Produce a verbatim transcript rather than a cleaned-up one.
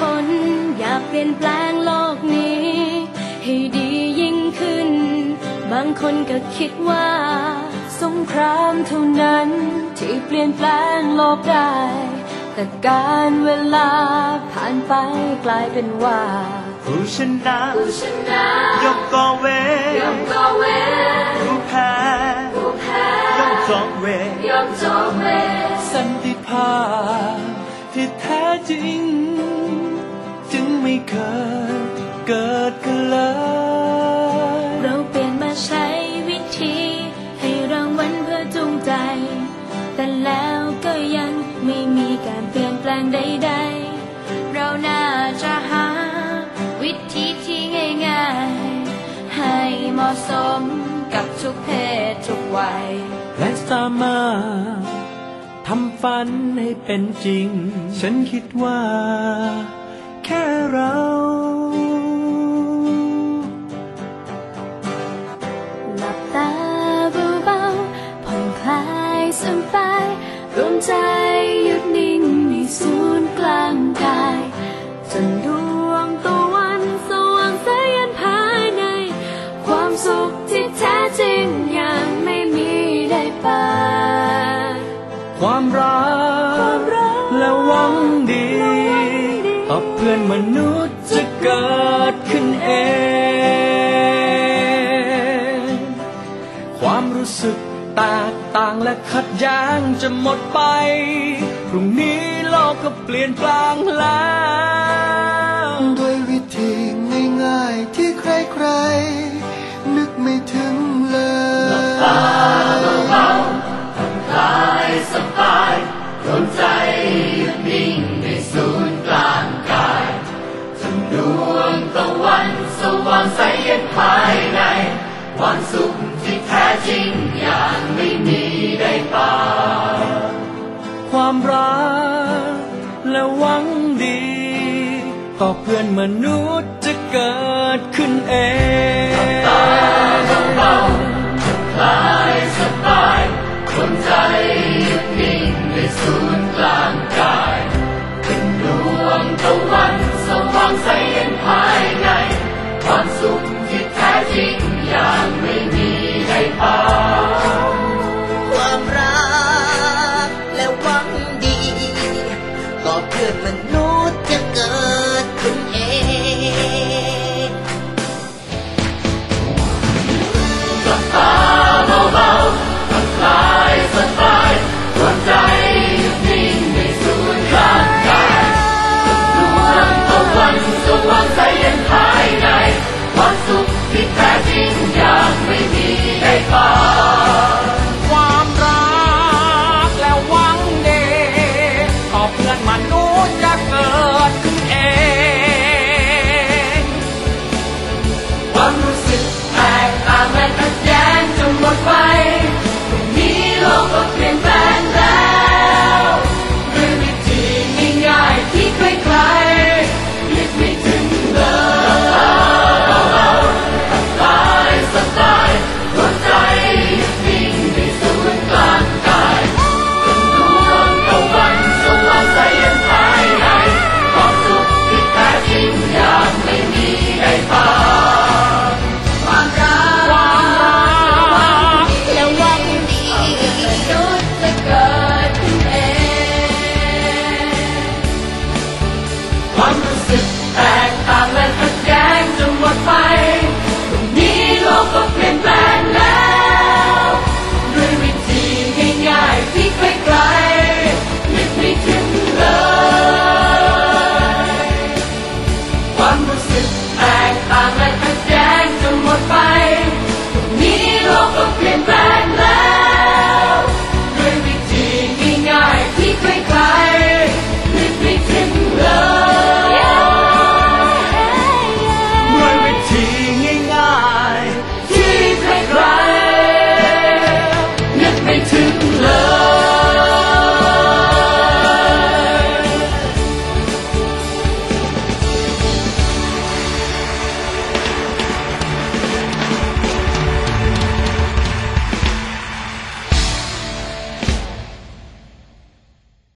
คนอยากเปลี่ยนแปลงโลกนี้ให้ดียิ่งขึ้นบางคนก็คิดว่าสงครามเท่านั้นที่เปลี่ยนแปลงโลกได้แต่การเวลาผ่านไปกลายเป็นว่าผู้ชนะยอมก่อเวรผู้แพ้ยอมจองเวรสันติภาพที่แท้จริงจึงไม่เคยเกิดขึ้นเลยเราเปลี่ยนมาใช้วิธีให้รางวัลเพื่อจูงใจแต่แล้วก็ยังไม่มีการเปลี่ยนแปลงใดๆเราน่าจะหาวิธีที่ง่ายๆให้เหมาะสมกับทุกเพศทุกวัยและสามารถทำฝันให้เป็นจริงฉันคิดว่าแค่เราหลับตาเบาๆผ่อนคลายสบายรวมใจหยุดนิ่งในศูนย์กลางกายจนดวงตะวันสว่างแสงภายในความสุขที่แท้จริงยังไม่มีได้ปาความรักและหวังดีต่อเพื่อนมนุษย์จะเกิดขึ้นเองความรู้สึกแตกต่างและขัดแย้งจะหมดไปพรุ่งนี้โลกก็เปลี่ยนแปลงแล้วด้วยวิธีง่ายๆที่ใครๆนึกไม่ถึงเลยหลับตาเบาๆผ่อนคลายสบายรวมใจหยุดนิ่งในศูนย์กลางกายจนดวงตะวันสว่างใสเย็นภายในความสุขที่แท้จริงอย่างไม่มีได้ปาความรักและหวังดีต่อเพื่อนมนุษย์จะเกิดขึ้นเอง